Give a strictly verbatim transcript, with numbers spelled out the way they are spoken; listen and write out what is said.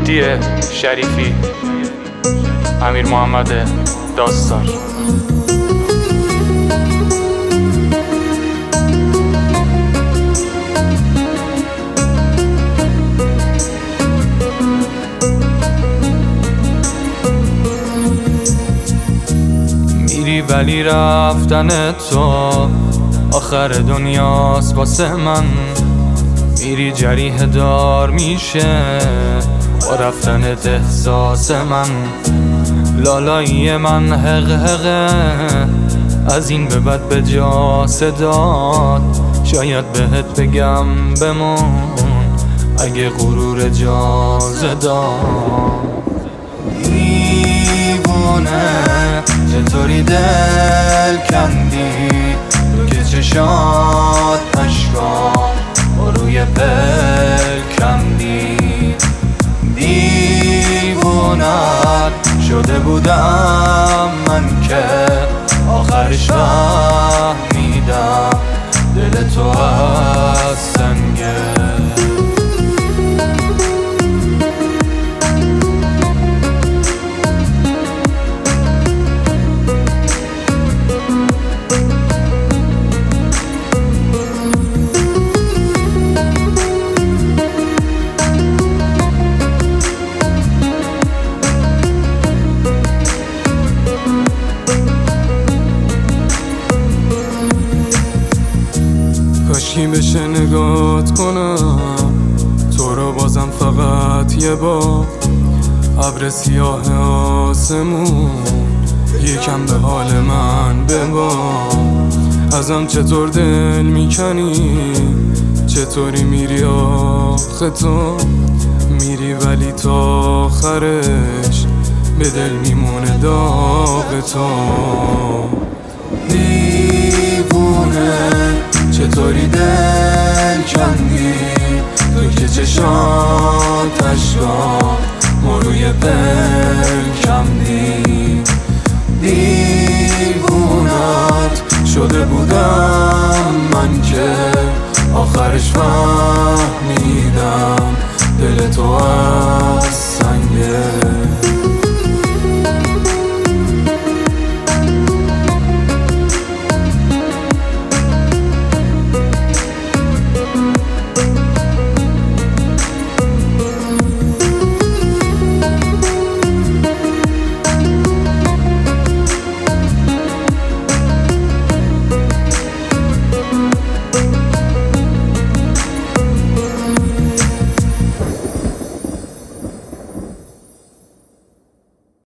مهدی شریفی، امیر محمد داستان. میری ولی رفتن تو آخر دنیاست واسه من، میری جریح دار میشه با رفتنت احساس من. لالایی من حق حقه از این به بعد به جا صدات، شاید بهت بگم بمون اگه غرور اجازه داد. دیوونه چطوری دل کندی تو که چشات اشکا با روی پل کندی. دیوونت شده بودم من که آخرش فهمیدم دل تو از سنگه. کاشکی بشه نگات کنم تو رو بازم فقط یه بار. ابر سیاه آسمون یکم به حال من ببار. ازم چطور دل میکنی، چطوری میری آخه تو میری ولی تا آخرش به دل میمونه داغ تو. دیوونه چطوری دل کندی تو که چشات اشکا ما روی پل کندی. دیوونت شده بودم من که آخرش فهمیدم دل تو از سنگه.